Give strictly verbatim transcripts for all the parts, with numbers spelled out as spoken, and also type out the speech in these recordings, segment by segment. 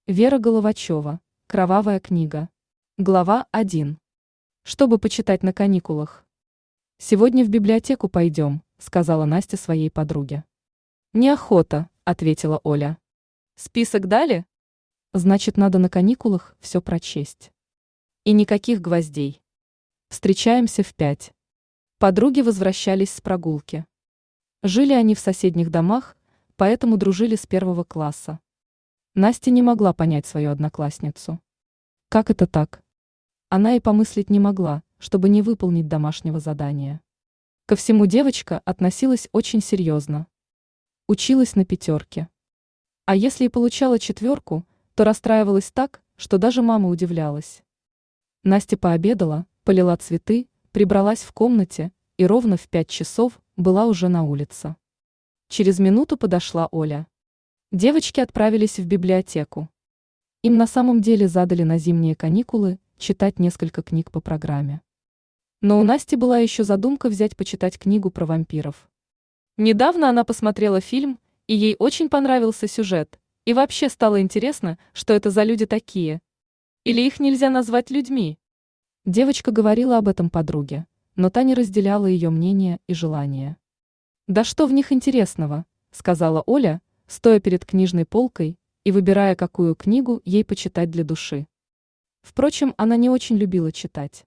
Вера Головачева. Кровавая книга. Глава один. Чтобы почитать на каникулах. «Сегодня в библиотеку пойдем», — сказала Настя своей подруге. «Неохота», — ответила Оля. «Список дали? Значит, надо на каникулах все прочесть. И никаких гвоздей. Встречаемся в пять». Подруги возвращались с прогулки. Жили они в соседних домах, поэтому дружили с первого класса. Настя не могла понять свою одноклассницу. Как это так? Она и помыслить не могла, чтобы не выполнить домашнего задания. Ко всему девочка относилась очень серьезно. Училась на пятерке. А если и получала четверку, то расстраивалась так, что даже мама удивлялась. Настя пообедала, полила цветы, прибралась в комнате и ровно в пять часов была уже на улице. Через минуту подошла Оля. Девочки отправились в библиотеку. Им на самом деле задали на зимние каникулы читать несколько книг по программе. Но у Насти была еще задумка взять почитать книгу про вампиров. Недавно она посмотрела фильм, и ей очень понравился сюжет, и вообще стало интересно, что это за люди такие. Или их нельзя назвать людьми? Девочка говорила об этом подруге, но та не разделяла ее мнение и желания. «Да что в них интересного?» — сказала Оля, стоя перед книжной полкой и выбирая, какую книгу ей почитать для души. Впрочем, она не очень любила читать.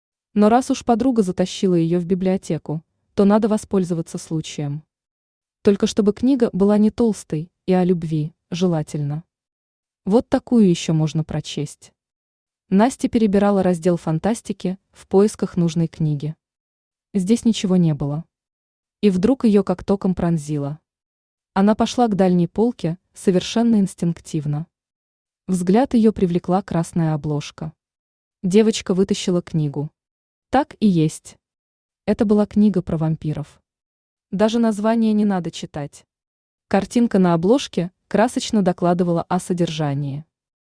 Но раз уж подруга затащила ее в библиотеку, то надо воспользоваться случаем. Только чтобы книга была не толстой и о любви, желательно. Вот такую еще можно прочесть. Настя перебирала раздел фантастики в поисках нужной книги. Здесь ничего не было. И вдруг ее как током пронзило. Она пошла к дальней полке совершенно инстинктивно. Взгляд ее привлекла красная обложка. Девочка вытащила книгу. Так и есть. Это была книга про вампиров. Даже название не надо читать. Картинка на обложке красочно докладывала о содержании.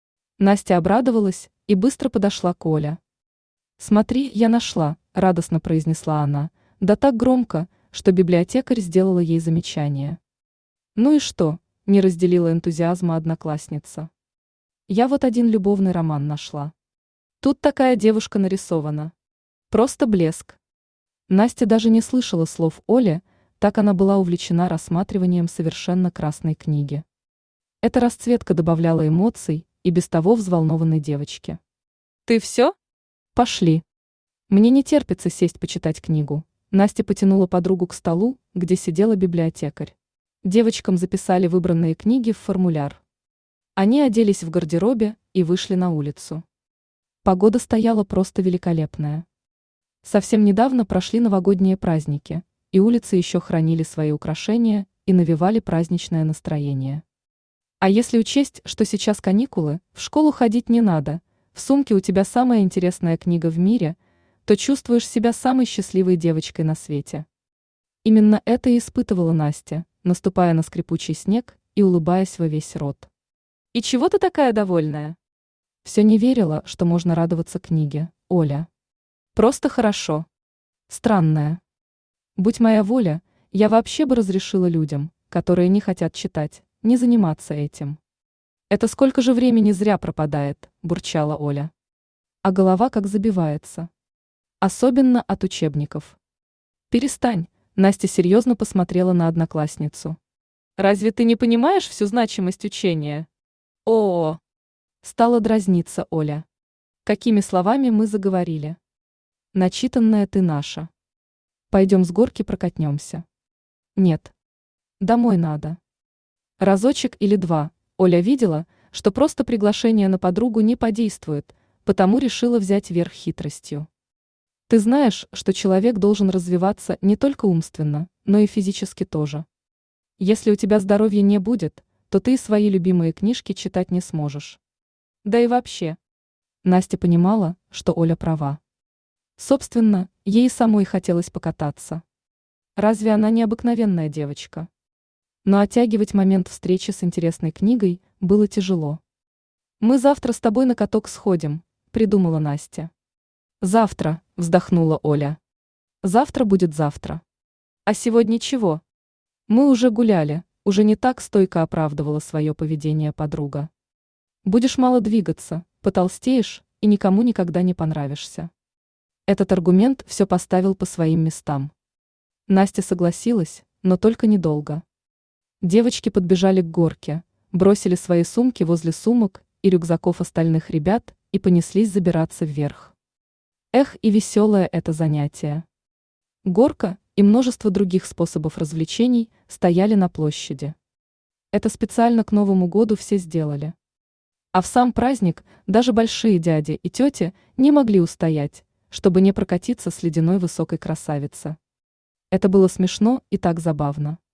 Настя обрадовалась и быстро подошла к Оле. «Смотри, я нашла», — радостно произнесла она, да так громко, что библиотекарь сделала ей замечание. «Ну и что?» — не разделила энтузиазма одноклассница. «Я вот один любовный роман нашла. Тут такая девушка нарисована. Просто блеск». Настя даже не слышала слов Оли, так она была увлечена рассматриванием совершенно красной книги. Эта расцветка добавляла эмоций и без того взволнованной девочке. «Ты все? Пошли. Мне не терпится сесть почитать книгу». Настя потянула подругу к столу, где сидела библиотекарь. Девочкам записали выбранные книги в формуляр. Они оделись в гардеробе и вышли на улицу. Погода стояла просто великолепная. Совсем недавно прошли новогодние праздники, и улицы еще хранили свои украшения и навевали праздничное настроение. А если учесть, что сейчас каникулы, в школу ходить не надо, в сумке у тебя самая интересная книга в мире, то чувствуешь себя самой счастливой девочкой на свете. Именно это и испытывала Настя, наступая на скрипучий снег и улыбаясь во весь рот. «И чего ты такая довольная?» Все не верила, что можно радоваться книге, Оля. «Просто хорошо. Странная. Будь моя воля, я вообще бы разрешила людям, которые не хотят читать, не заниматься этим. Это сколько же времени зря пропадает», – бурчала Оля. А голова как забивается. Особенно от учебников. «Перестань», – Настя серьезно посмотрела на одноклассницу. «Разве ты не понимаешь всю значимость учения?» «О-о-о!» – стала дразниться Оля. «Какими словами мы заговорили? Начитанная ты наша. Пойдем с горки прокатнемся». «Нет. Домой надо». Разочек или два Оля видела, что просто приглашение на подругу не подействует, потому решила взять верх хитростью. «Ты знаешь, что человек должен развиваться не только умственно, но и физически тоже. Если у тебя здоровья не будет, то ты и свои любимые книжки читать не сможешь. Да и вообще». Настя понимала, что Оля права. Собственно, ей самой хотелось покататься. Разве она не обыкновенная девочка? Но оттягивать момент встречи с интересной книгой было тяжело. «Мы завтра с тобой на каток сходим», – придумала Настя. «Завтра», – вздохнула Оля. «Завтра будет завтра. А сегодня чего? Мы уже гуляли», – уже не так стойко оправдывала свое поведение подруга. Будешь мало двигаться, потолстеешь и никому никогда не понравишься. Этот аргумент все поставил по своим местам. Настя согласилась, но только недолго. Девочки подбежали к горке, бросили свои сумки возле сумок и рюкзаков остальных ребят и понеслись забираться вверх. Эх, и веселое это занятие. Горка и множество других способов развлечений стояли на площади. Это специально к Новому году все сделали. А в сам праздник даже большие дяди и тети не могли устоять, чтобы не прокатиться с ледяной высокой красавицы. Это было смешно и так забавно.